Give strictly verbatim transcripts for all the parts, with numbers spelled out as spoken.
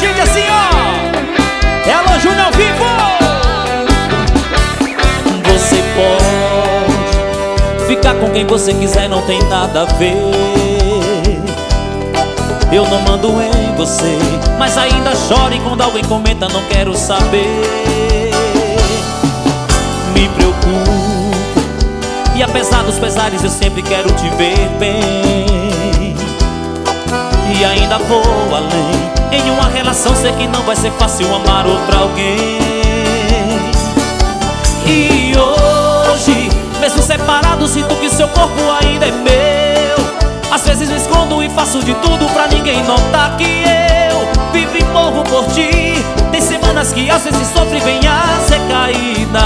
gente assim, ó. Ela Júnior ao vivo. Você pode ficar com quem você quiser, não tem nada a ver. Eu não mando em você, mas ainda choro e quando alguém comenta não quero saber. Me preocupo e apesar dos pesares eu sempre quero te ver bem. E ainda vou além, em uma relação sei que não vai ser fácil amar outra alguém. E hoje, mesmo separado, sinto que seu corpo ainda é meu. Às vezes me escondo e faço de tudo pra ninguém notar que eu vivo e morro por ti. Tem semanas que às vezes sofro e vem as recaídas.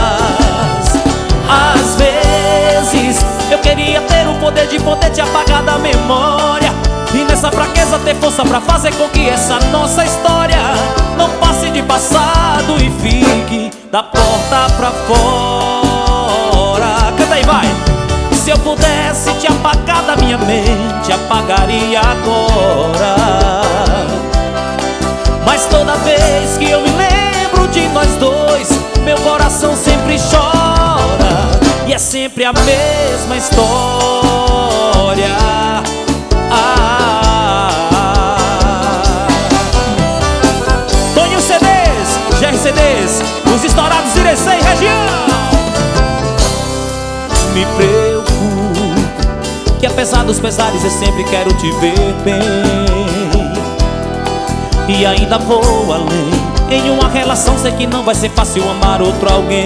Às vezes eu queria ter o poder de poder te apagar da memória, e nessa fraqueza ter força pra fazer com que essa nossa história não passe de passado e fique da porta pra fora. Canta aí, vai! Se eu pudesse te apagar da minha mente, apagaria agora. Mas toda vez que eu me lembro de nós dois, meu coração sempre chora. E é sempre a mesma história. Ah, Tonho C Ds, G R C Ds, os estourados Irecê e região. Me preocupo que apesar dos pesares eu sempre quero te ver bem. E ainda vou além, em uma relação sei que não vai ser fácil amar outro alguém.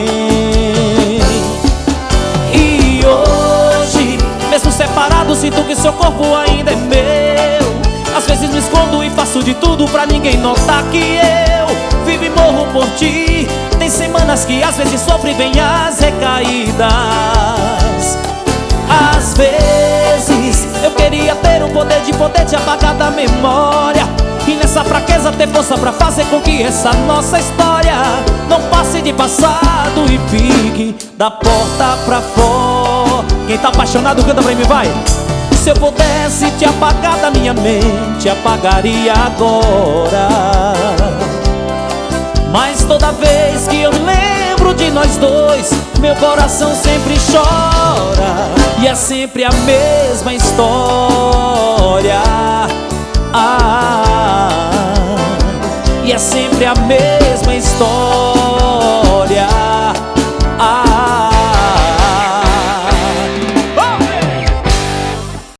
E hoje, mesmo separado, sinto que seu corpo ainda é meu. Às vezes me escondo e faço de tudo pra ninguém notar que eu vivo e morro por ti. Tem semanas que às vezes sofro e vem as recaídas. Às vezes eu queria ter o poder de poder te apagar da memória, e nessa fraqueza ter força pra fazer com que essa nossa história não passe de passado e fique da porta pra fora. Quem tá apaixonado canta pra mim, vai! Se eu pudesse te apagar da minha mente, apagaria agora. Mas toda vez que eu me lembro de nós dois, meu coração sempre chora. E é sempre a mesma história. Ah, e é sempre a mesma história.